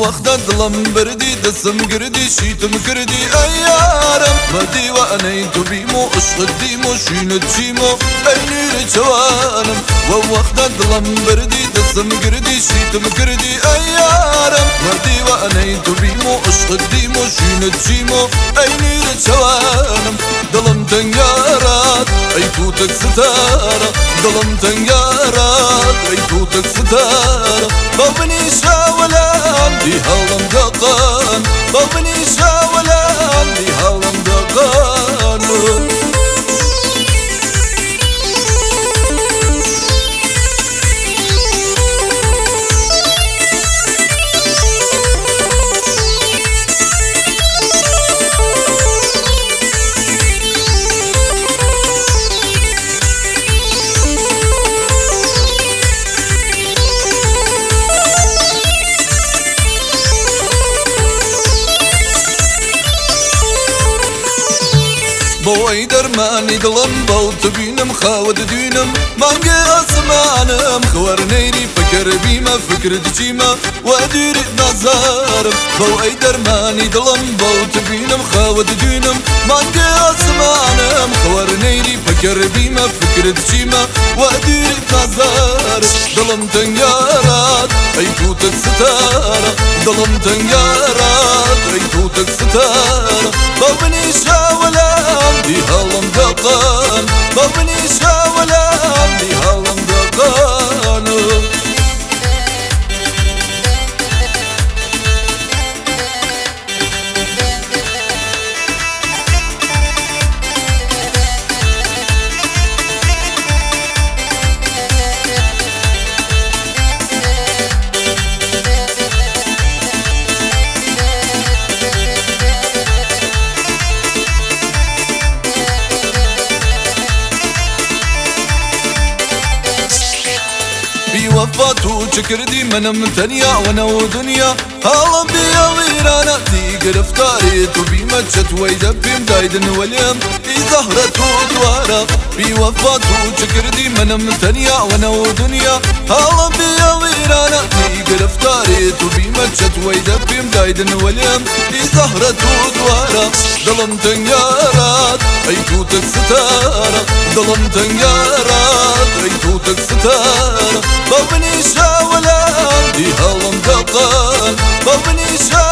وەختە دڵم بردی دەسم گردی شیتم کردی ئەی یارم بە دیوانەی تو بیم و عشقت دیم و شوینت چیم و ئەی نوێرە جەوانم وە وەختە دڵم بردی دەسم گردی شیتم کردی ئەی یارم بە دیوانەی تو بیم و عشقت دیم و شوینت چیم و ئەی نوێرە جەوانم دڵم تەنگارات ئەی تووتەک ستارە دڵم تەنگارات ئەی تووتەک ستارە بە بنیشە وەلام دی هەڵم دەقان بە بنیشە وەلام دی هەڵم دەقان بۆ ئەی دەرمانی دڵم بەو تو بینم خاوت دوینم مانگە ئاسمانم خوەرنەیری فکر بیمە فکرت چیمە وا دوورت نازارم بۆ ئەی دەرمانی دڵم بەو تو بینم خاوت دوینم مانگە ئاسمانم خوەرنەیری فکر بیمە فکرت چیمە وا دوورت نازارم دڵم تەنگارات ئەی تووتەک ستارە دڵم تەنگارات ئەی تووتەک ستارە بە بنیشە وەلام دی هەڵم دەقان بە بنیشە وەلام دی هەڵم دەقان وفاتو چکردی منم تنیا و نو دنیا هاڵم بیا ویرانە دی گرفتاری تو بیمە چەتوەی دەپیم دایدن وەلێم ئی زەهرە تۆ دوارە بی وەفاتو چکردی منم تنیا و نو دنیا هاڵم بیا ویرانە دی گرفتاری تو بیمە چەتوەی دەپیم دایدن وەلێم ئی زەهرە تۆ دوارە دڵم تەنگارات ئەی تووتەک ستارە دڵم تەنگارات ئەی تووتەک ستارە بە بنیشە وەلام دی هەڵم دەقان بە بنیشە